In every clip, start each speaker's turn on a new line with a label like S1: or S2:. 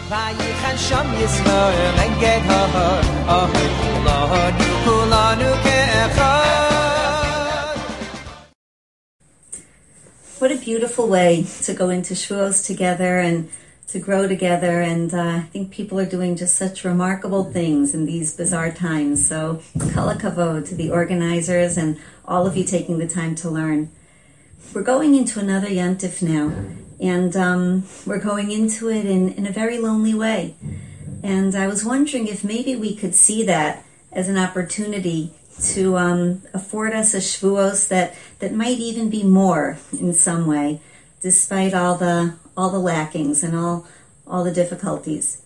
S1: Vayichan Sham Yisrael Eged Ha'ar Ahoy Kulanu Ke'echad.
S2: What a beautiful way to go into Shavuos together and to grow together, and I think people are doing just such remarkable things in these bizarre times. So kol hakavod to the organizers and all of you taking the time to learn. We're going into another Yantif now, and we're going into it in a very lonely way. And I was wondering if maybe we could see that as an opportunity to afford us a Shavuos that might even be more in some way, despite all the lackings and all the difficulties.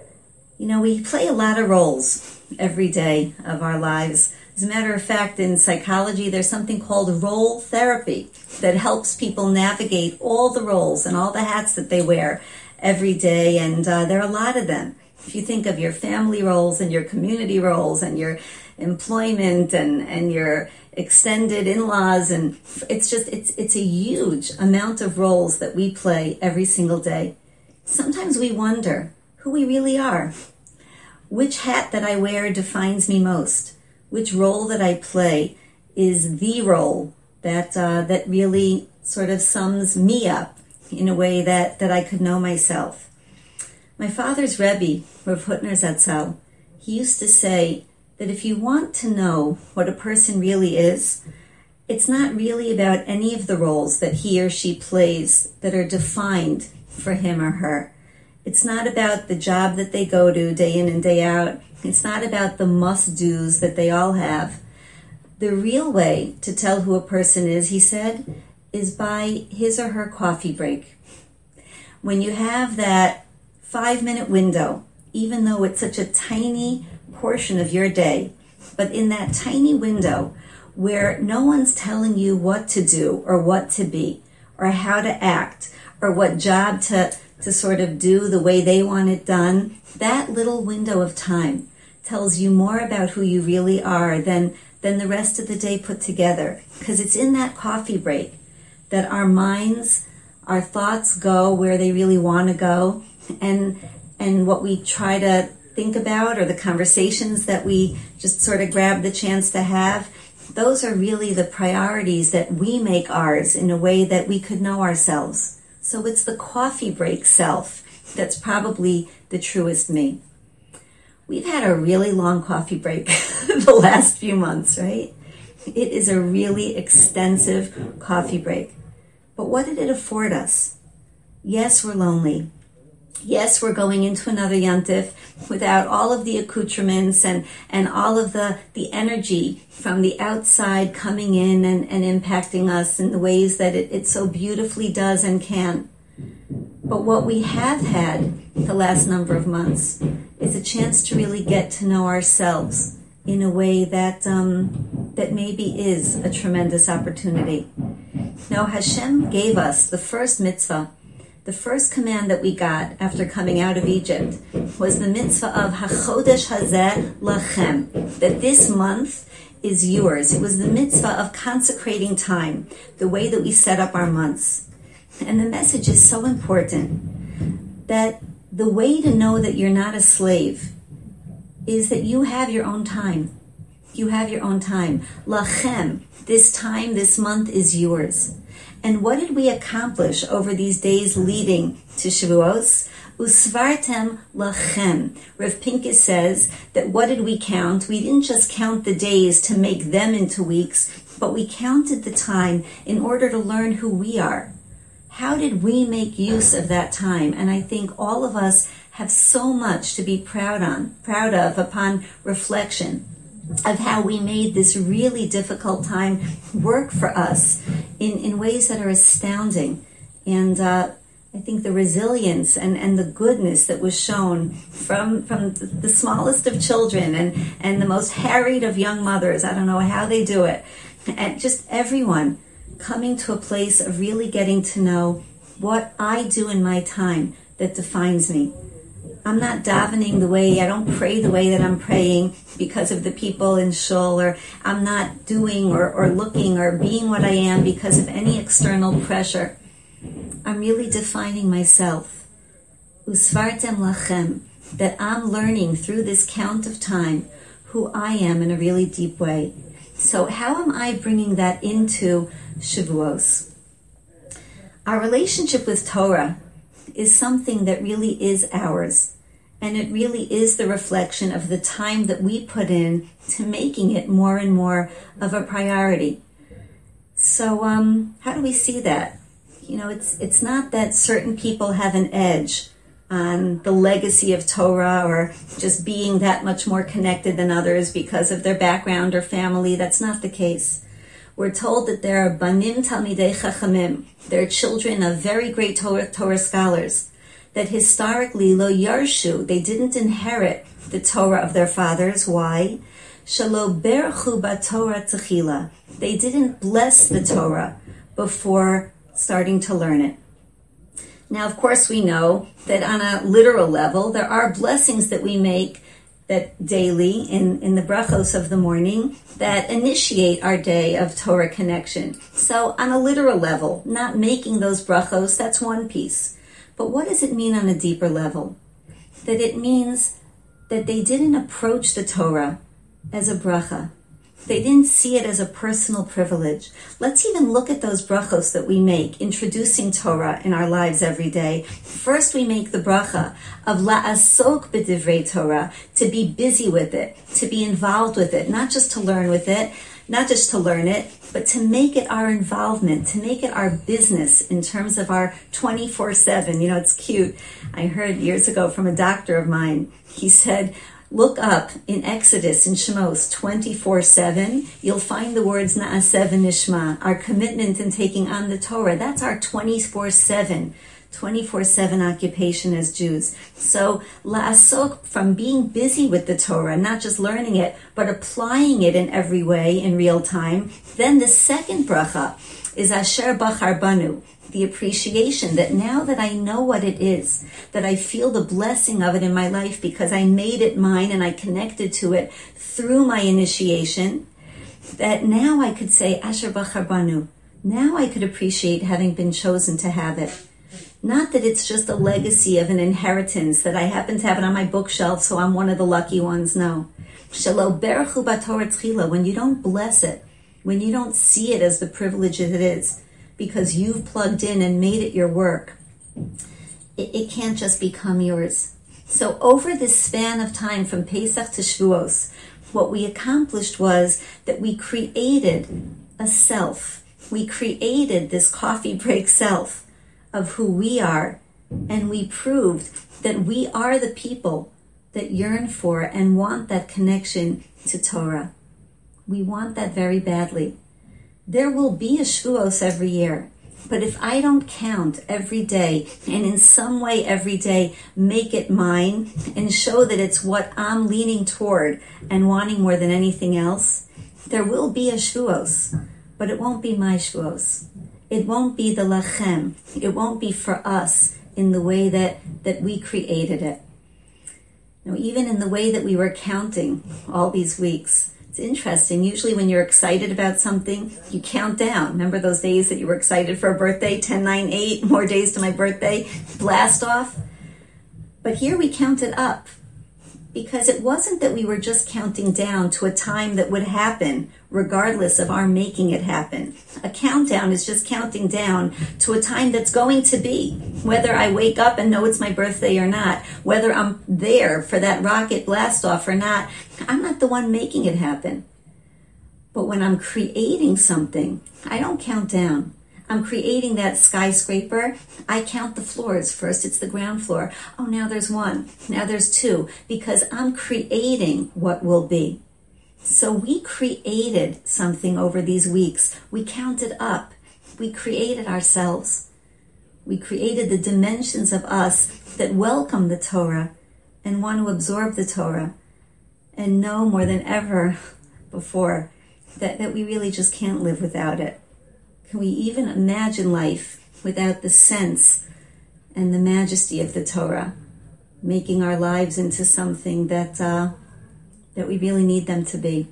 S2: You know, we play a lot of roles every day of our lives. As a matter of fact, in psychology, there's something called role therapy that helps people navigate all the roles and all the hats that they wear every day, and there are a lot of them. If you think of your family roles and your community roles and your employment and your extended in-laws, and it's a huge amount of roles that we play every single day. Sometimes we wonder who we really are. Which hat that I wear defines me most? Which role that I play is the role that really sort of sums me up in a way that I could know myself? My father's Rebbe, Rav Hutner Zatzal, he used to say that if you want to know what a person really is, it's not really about any of the roles that he or she plays that are defined for him or her. It's not about the job that they go to day in and day out. It's not about the must-dos that they all have. The real way to tell who a person is, he said, is by his or her coffee break. When you have that 5-minute window, even though it's such a tiny portion of your day, but in that tiny window where no one's telling you what to do or what to be or how to act or what job to sort of do the way they want it done, that little window of time tells you more about who you really are than the rest of the day put together. Because it's in that coffee break that our minds, our thoughts go where they really want to go, and what we try to think about or the conversations that we just sort of grab the chance to have, those are really the priorities that we make ours in a way that we could know ourselves. So it's the coffee break self that's probably the truest me. We've had a really long coffee break the last few months, right? It is a really extensive coffee break. But what did it afford us? Yes, we're lonely. Yes, we're going into another Yantif without all of the accoutrements and all of the energy from the outside coming in and impacting us in the ways that it so beautifully does and can. But what we have had the last number of months is a chance to really get to know ourselves in a way that maybe is a tremendous opportunity. Now, Hashem gave us the first mitzvah. The first command that we got after coming out of Egypt was the mitzvah of HaChodesh Hazeh Lachem, that this month is yours. It was the mitzvah of consecrating time, the way that we set up our months. And the message is so important that the way to know that you're not a slave is that you have your own time. You have your own time. Lachem, this time, this month is yours. And what did we accomplish over these days leading to Shavuos? Usvartem lachem. Rav Pincus says that what did we count? We didn't just count the days to make them into weeks, but we counted the time in order to learn who we are. How did we make use of that time? And I think all of us have so much to be proud of upon reflection of how we made this really difficult time work for us in ways that are astounding. And I think the resilience and the goodness that was shown from the smallest of children and the most harried of young mothers, I don't know how they do it, and just everyone coming to a place of really getting to know what I do in my time that defines me. I'm not davening I don't pray the way that I'm praying because of the people in shul, or I'm not doing or looking or being what I am because of any external pressure. I'm really defining myself. Usvartem lachem, that I'm learning through this count of time who I am in a really deep way. So how am I bringing that into Shavuos? Our relationship with Torah is something that really is ours, and it really is the reflection of the time that we put in to making it more and more of a priority. So how do we see that? You know, it's not that certain people have an edge on the legacy of Torah or just being that much more connected than others because of their background or family. That's not the case. We're told that there are banim talmidei chachamim. They're children of very great Torah scholars. That historically, lo yarshu, they didn't inherit the Torah of their fathers. Why? Shalo berchu b'Torah techila. They didn't bless the Torah before starting to learn it. Now, of course, we know that on a literal level, there are blessings that we make that daily in the brachos of the morning that initiate our day of Torah connection. So on a literal level, not making those brachos, that's one piece. But what does it mean on a deeper level? That it means that they didn't approach the Torah as a bracha. They didn't see it as a personal privilege. Let's even look at those brachos that we make, introducing Torah in our lives every day. First, we make the bracha of la'asok b'divrei Torah, to be busy with it, to be involved with it, not just to learn with it, not just to learn it, but to make it our involvement, to make it our business in terms of our 24/7. You know, it's cute. I heard years ago from a doctor of mine, he said, look up in Exodus, in Shemos, 24/7. You'll find the words Na'aseh v'nishma, our commitment in taking on the Torah. That's our 24/7 occupation as Jews. So, la'asok, from being busy with the Torah, not just learning it, but applying it in every way in real time. Then the second bracha is Asher Bachar Banu, the appreciation that now that I know what it is, that I feel the blessing of it in my life because I made it mine and I connected to it through my initiation, that now I could say, Asher Bachar Banu, now I could appreciate having been chosen to have it. Not that it's just a legacy of an inheritance, that I happen to have it on my bookshelf, so I'm one of the lucky ones. No. Shelo berchu b'Torah tchila, when you don't bless it, when you don't see it as the privilege that it is, because you've plugged in and made it your work, it can't just become yours. So over this span of time from Pesach to Shavuos, what we accomplished was that we created a self. We created this coffee break self of who we are, and we proved that we are the people that yearn for and want that connection to Torah. We want that very badly. There will be a Shavuos every year, but if I don't count every day and in some way every day make it mine and show that it's what I'm leaning toward and wanting more than anything else, there will be a Shavuos, but it won't be my Shavuos. It won't be the lachem. It won't be for us in the way that we created it. Now, even in the way that we were counting all these weeks, it's interesting. Usually when you're excited about something, you count down. Remember those days that you were excited for a birthday? 10, 9, 8, more days to my birthday. Blast off. But here we counted up, because it wasn't that we were just counting down to a time that would happen regardless of our making it happen. A countdown is just counting down to a time that's going to be, whether I wake up and know it's my birthday or not, whether I'm there for that rocket blast off or not. I'm not the one making it happen. But when I'm creating something, I don't count down. I'm creating that skyscraper. I count the floors. First it's the ground floor. Oh, now there's one. Now there's two. Because I'm creating what will be. So we created something over these weeks. We counted up. We created ourselves. We created the dimensions of us that welcome the Torah and want to absorb the Torah and know more than ever before that we really just can't live without it. Can we even imagine life without the sense and the majesty of the Torah, making our lives into something that we really need them to be?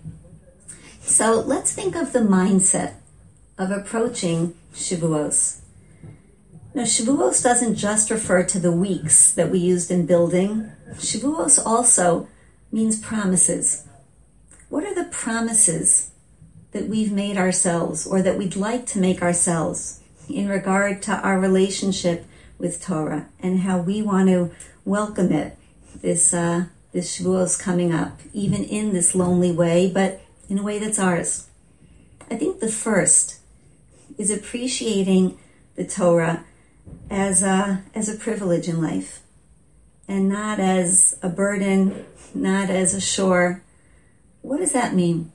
S2: So let's think of the mindset of approaching Shavuos. Now, Shavuos doesn't just refer to the weeks that we used in building. Shavuos also means promises. What are the promises that we've made ourselves or that we'd like to make ourselves in regard to our relationship with Torah and how we want to welcome it, this Shavuos coming up, even in this lonely way, but in a way that's ours? I think the first is appreciating the Torah as a privilege in life and not as a burden, not as a chore. What does that mean?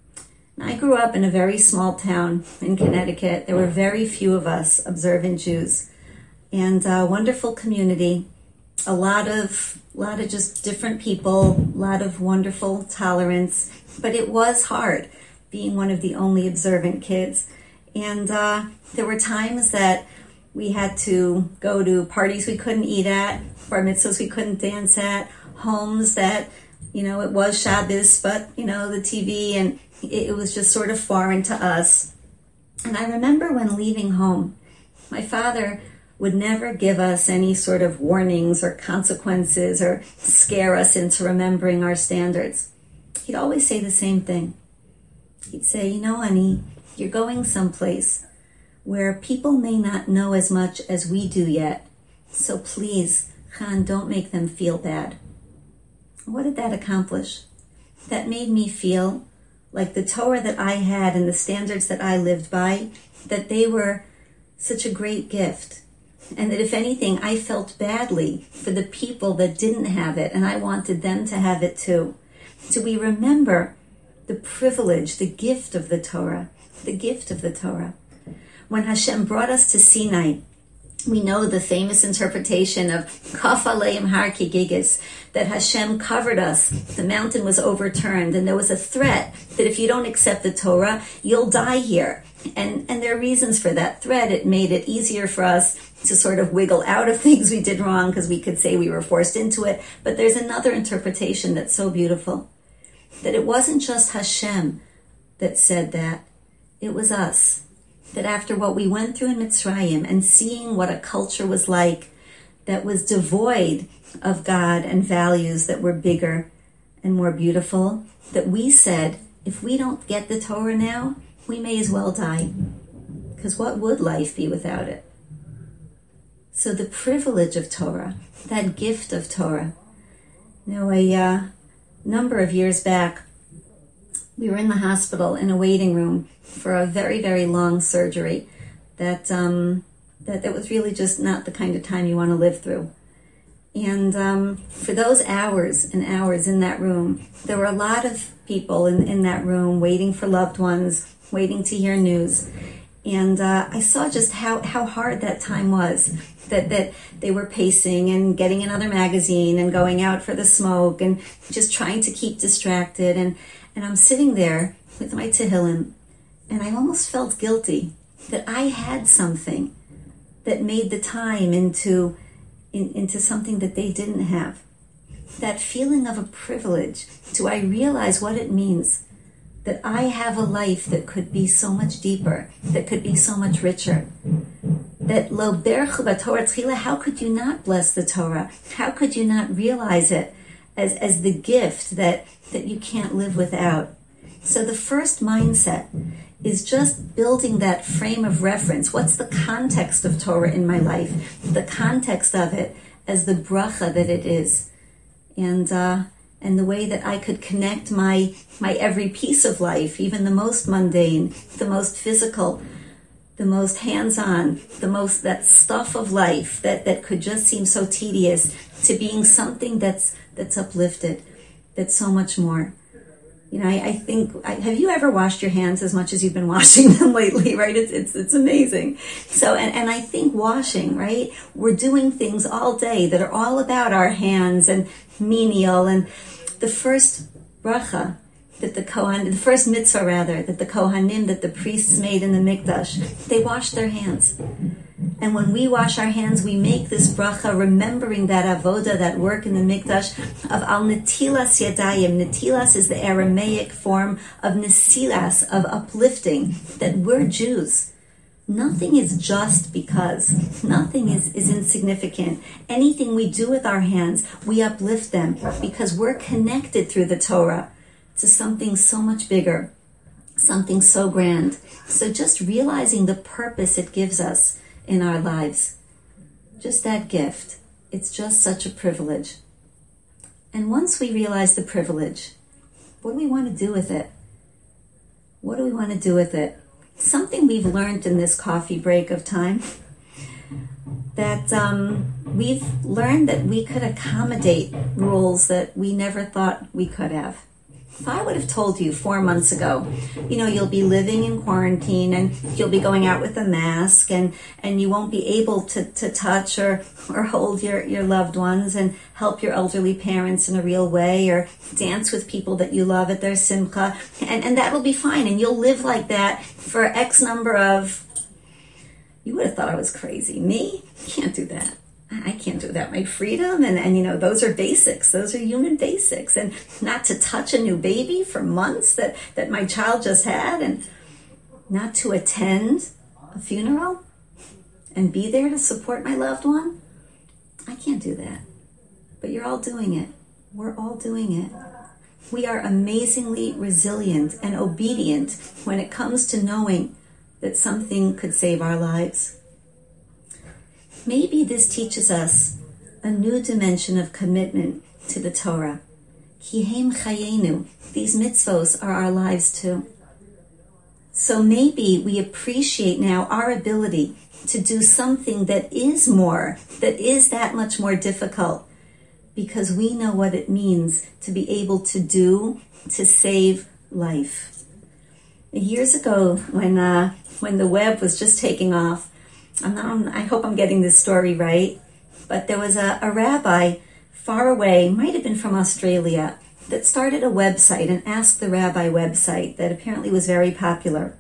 S2: I grew up in a very small town in Connecticut. There were very few of us observant Jews, and a wonderful community, a lot of just different people, a lot of wonderful tolerance, but it was hard being one of the only observant kids. And there were times that we had to go to parties we couldn't eat at, bar mitzvahs we couldn't dance at, homes that, it was Shabbos, but, the TV, and it was just sort of foreign to us. And I remember when leaving home, my father would never give us any sort of warnings or consequences or scare us into remembering our standards. He'd always say the same thing. He'd say, honey, you're going someplace where people may not know as much as we do yet. So please, Khan, don't make them feel bad. What did that accomplish? That made me feel like the Torah that I had and the standards that I lived by, that they were such a great gift. And that if anything, I felt badly for the people that didn't have it, and I wanted them to have it too. So we remember the privilege, the gift of the Torah, the gift of the Torah. When Hashem brought us to Sinai, we know the famous interpretation of Kaf Aleim Har Ki Gigis, that Hashem covered us, the mountain was overturned, and there was a threat that if you don't accept the Torah, you'll die here. And there are reasons for that threat. It made it easier for us to sort of wiggle out of things we did wrong because we could say we were forced into it. But there's another interpretation that's so beautiful, that it wasn't just Hashem that said that, it was us. That after what we went through in Mitzrayim and seeing what a culture was like that was devoid of God and values that were bigger and more beautiful, that we said, if we don't get the Torah now, we may as well die. Because what would life be without it? So the privilege of Torah, that gift of Torah. A number of years back, we were in the hospital in a waiting room for a very, very long surgery that was really just not the kind of time you want to live through. And for those hours and hours in that room, there were a lot of people in that room waiting for loved ones, waiting to hear news. And I saw just how hard that time was, that they were pacing and getting another magazine and going out for the smoke and just trying to keep distracted. And I'm sitting there with my Tehillim, and I almost felt guilty that I had something that made the time into something that they didn't have. That feeling of a privilege. Do I realize what it means that I have a life that could be so much deeper, that could be so much richer? That lo berchu b'Torah tchila, how could you not bless the Torah? How could you not realize it as the gift that you can't live without? So the first mindset is just building that frame of reference. What's the context of Torah in my life? The context of it as the bracha that it is. And the way that I could connect my every piece of life, even the most mundane, the most physical, the most hands-on, that stuff of life that could just seem so tedious, to being something that's uplifted, that's so much more. I think, have you ever washed your hands as much as you've been washing them lately, right? It's amazing. So, and I think washing, right? We're doing things all day that are all about our hands and menial. And the first bracha that the first mitzvah rather, that the Kohanim, that the priests made in the Mikdash, they washed their hands. And when we wash our hands, we make this bracha, remembering that avoda, that work in the Mikdash, of al netilas yadayim. Netilas is the Aramaic form of nesilas, of uplifting, that we're Jews. Nothing is just because. Nothing is insignificant. Anything we do with our hands, we uplift them because we're connected through the Torah to something so much bigger, something so grand. So just realizing the purpose it gives us in our lives, just that gift, it's just such a privilege. And once we realize the privilege, what do we want to do with it? What do we want to do with it? Something we've learned in this coffee break of time, that we've learned that we could accommodate rules that we never thought we could have. If I would have told you 4 months ago, you'll be living in quarantine and you'll be going out with a mask and you won't be able to touch or hold your loved ones and help your elderly parents in a real way or dance with people that you love at their simcha, and that will be fine and you'll live like that for X number of... You would have thought I was crazy. Me? Can't do that. I can't do that. My freedom and those are basics. Those are human basics. And not to touch a new baby for months that my child just had, and not to attend a funeral and be there to support my loved one. I can't do that. But you're all doing it. We're all doing it. We are amazingly resilient and obedient when it comes to knowing that something could save our lives. Maybe this teaches us a new dimension of commitment to the Torah. Ki hem chayenu. These mitzvos are our lives too. So maybe we appreciate now our ability to do something that is that much more difficult, because we know what it means to be able to save life. Years ago, when the web was just taking off, I hope I'm getting this story right, but there was a rabbi far away, might have been from Australia, that started a website, an Ask the Rabbi website that apparently was very popular.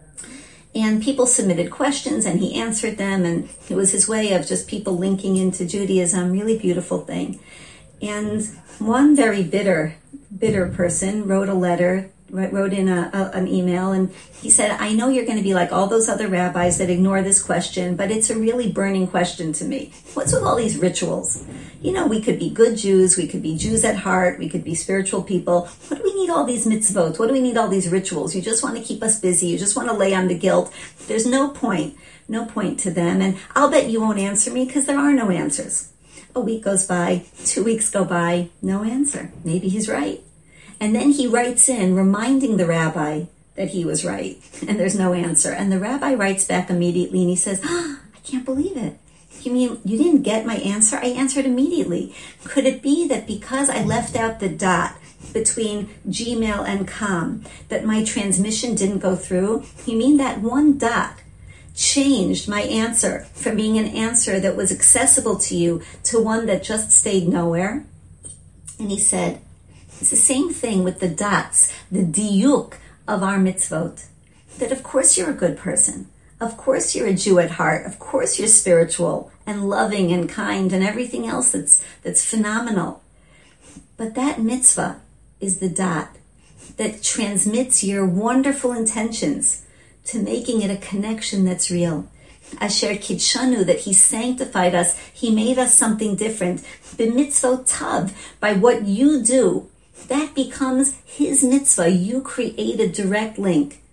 S2: And people submitted questions and he answered them, and it was his way of just people linking into Judaism, really beautiful thing. And one very bitter person wrote a letter, wrote in an email, and he said, I know you're going to be like all those other rabbis that ignore this question, but it's a really burning question to me. What's with all these rituals? We could be good Jews, we could be Jews at heart, we could be spiritual people. What do we need all these mitzvot? What do we need all these rituals? You just want to keep us busy, you just want to lay on the guilt. There's no point to them, and I'll bet you won't answer me because there are no answers. A week goes by, 2 weeks go by, no answer. Maybe he's right. And then he writes in, reminding the rabbi that he was right, and there's no answer. And the rabbi writes back immediately, and he says, I can't believe it. You mean you didn't get my answer? I answered immediately. Could it be that because I left out the dot between Gmail and com, that my transmission didn't go through? You mean that one dot changed my answer from being an answer that was accessible to you to one that just stayed nowhere? And he said, it's the same thing with the dots, the diyuk of our mitzvot. That of course you're a good person. Of course you're a Jew at heart. Of course you're spiritual and loving and kind and everything else that's phenomenal. But that mitzvah is the dot that transmits your wonderful intentions to making it a connection that's real. Asher Kidshanu, that he sanctified us, he made us something different. B'mitzvot tav, by what you do, that becomes his mitzvah. You create a direct link.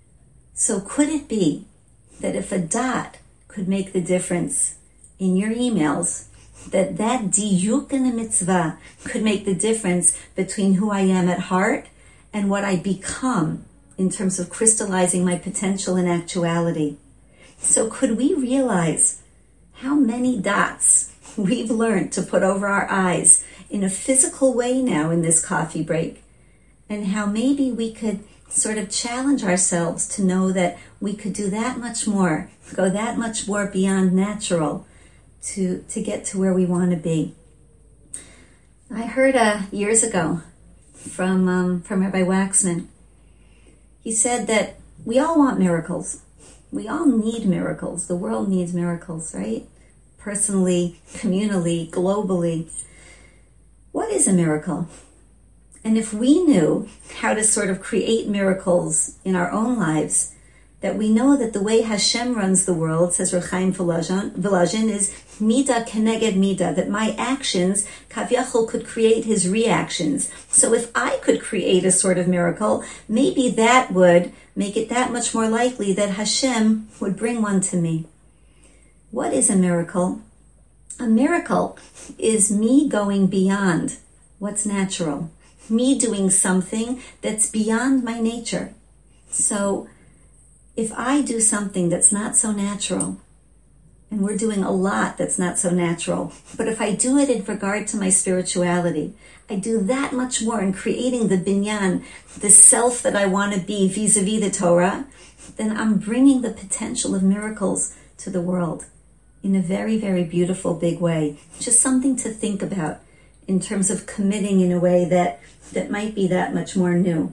S2: So could it be that if a dot could make the difference in your emails, that diyuk in the mitzvah could make the difference between who I am at heart and what I become in terms of crystallizing my potential in actuality? So could we realize how many dots we've learned to put over our eyes in a physical way now in this coffee break, and how maybe we could sort of challenge ourselves to know that we could do that much more, go that much more beyond natural to get to where we want to be. I heard years ago from Rabbi Waxman. He said that we all want miracles. We all need miracles. The world needs miracles, right? Personally, communally, globally. What is a miracle? And if we knew how to sort of create miracles in our own lives, that we know that the way Hashem runs the world, says Reb Chaim Volozhin, is mida keneged mida, that my actions, kavyachol, could create his reactions. So if I could create a sort of miracle, maybe that would make it that much more likely that Hashem would bring one to me. What is a miracle? A miracle is me going beyond what's natural, me doing something that's beyond my nature. So if I do something that's not so natural, and we're doing a lot that's not so natural, but if I do it in regard to my spirituality, I do that much more in creating the binyan, the self that I want to be vis-a-vis the Torah, then I'm bringing the potential of miracles to the world in a very, very beautiful, big way. Just something to think about in terms of committing in a way that might be that much more new.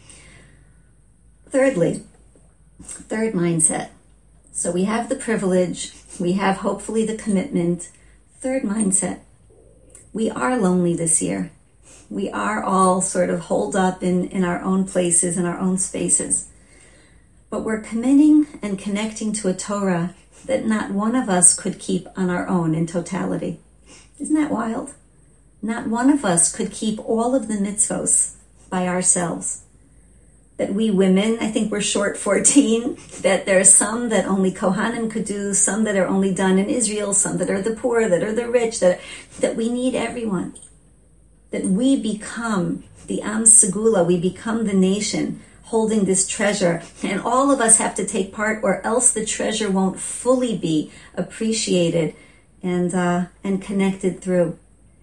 S2: Thirdly, third mindset. So we have the privilege, we have hopefully the commitment. Third mindset. We are lonely this year. We are all sort of holed up in our own places, in our own spaces. But we're committing and connecting to a Torah that not one of us could keep on our own in totality. Isn't that wild? Not one of us could keep all of the mitzvos by ourselves. That we women, I think we're short 14, that there are some that only Kohanim could do, some that are only done in Israel, some that are the poor, that are the rich, that we need everyone. That we become the Am Segula, we become the nation holding this treasure, and all of us have to take part or else the treasure won't fully be appreciated and connected through.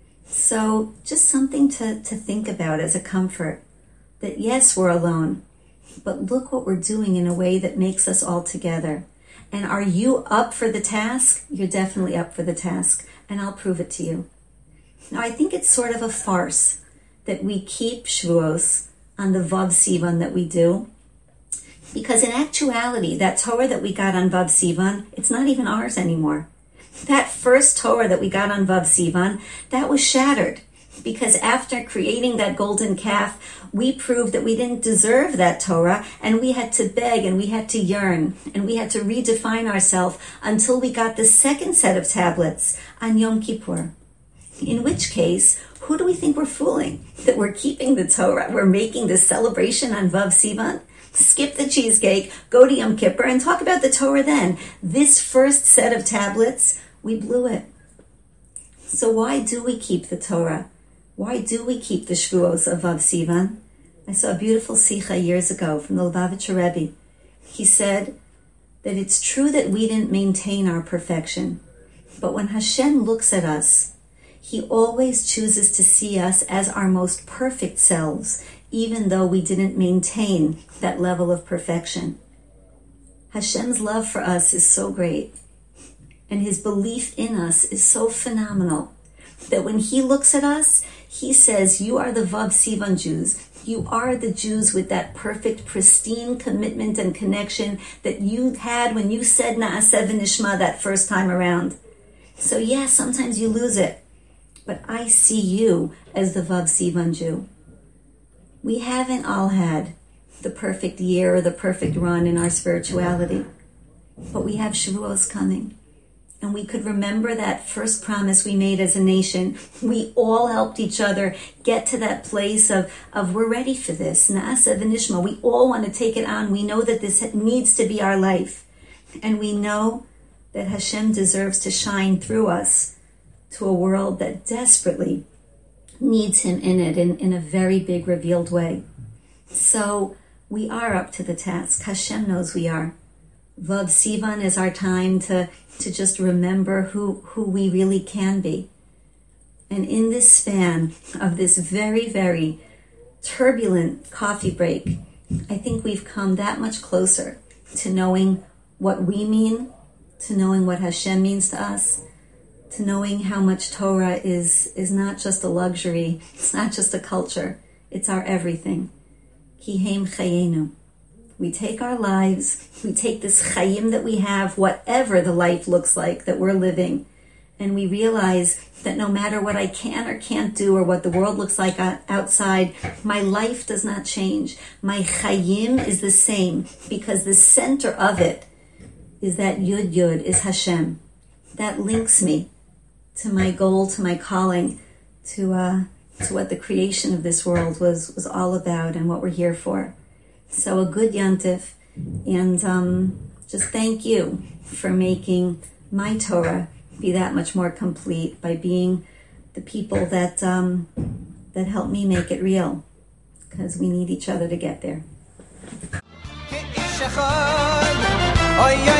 S2: So just something to think about as a comfort. That yes, we're alone, but look what we're doing in a way that makes us all together. And are you up for the task? You're definitely up for the task, and I'll prove it to you. Now, I think it's sort of a farce that we keep Shavuos on the Vav Sivan that we do, because in actuality, that Torah that we got on Vav Sivan, it's not even ours anymore. That first Torah that we got on Vav Sivan, that was shattered. Because after creating that golden calf, we proved that we didn't deserve that Torah, and we had to beg, and we had to yearn, and we had to redefine ourselves until we got the second set of tablets on Yom Kippur. In which case, who do we think we're fooling? That we're keeping the Torah, we're making this celebration on Vav Sivan? Skip the cheesecake, go to Yom Kippur, and talk about the Torah then. This first set of tablets, we blew it. So why do we keep the Torah? Why do we keep the Shavuos of Vav Sivan? I saw a beautiful Sikha years ago from the Lubavitcher Rebbe. He said that it's true that we didn't maintain our perfection, but when Hashem looks at us, He always chooses to see us as our most perfect selves, even though we didn't maintain that level of perfection. Hashem's love for us is so great, and His belief in us is so phenomenal, that when He looks at us, He says, you are the Vav Sivan Jews. You are the Jews with that perfect, pristine commitment and connection that you had when you said Na'aseh v'nishma that first time around. So yeah, sometimes you lose it, but I see you as the Vav Sivan Jew. We haven't all had the perfect year or the perfect run in our spirituality, but we have Shavuos coming. And we could remember that first promise we made as a nation. We all helped each other get to that place of we're ready for this. Na'aseh v'nishma. We all want to take it on. We know that this needs to be our life. And we know that Hashem deserves to shine through us to a world that desperately needs Him in it in a very big revealed way. So we are up to the task. Hashem knows we are. Vav Sivan is our time to just remember who we really can be. And in this span of this very, very turbulent coffee break, I think we've come that much closer to knowing what we mean, to knowing what Hashem means to us, to knowing how much Torah is not just a luxury, it's not just a culture, it's our everything. Ki heim chayenu. We take our lives, we take this chayim that we have, whatever the life looks like that we're living, and we realize that no matter what I can or can't do or what the world looks like outside, my life does not change. My chayim is the same because the center of it is that Yud Yud, is Hashem. That links me to my goal, to my calling, to what the creation of this world was all about and what we're here for. So a good Yantif, and just thank you for making my Torah be that much more complete by being the people that help me make it real, because we need each other to get there.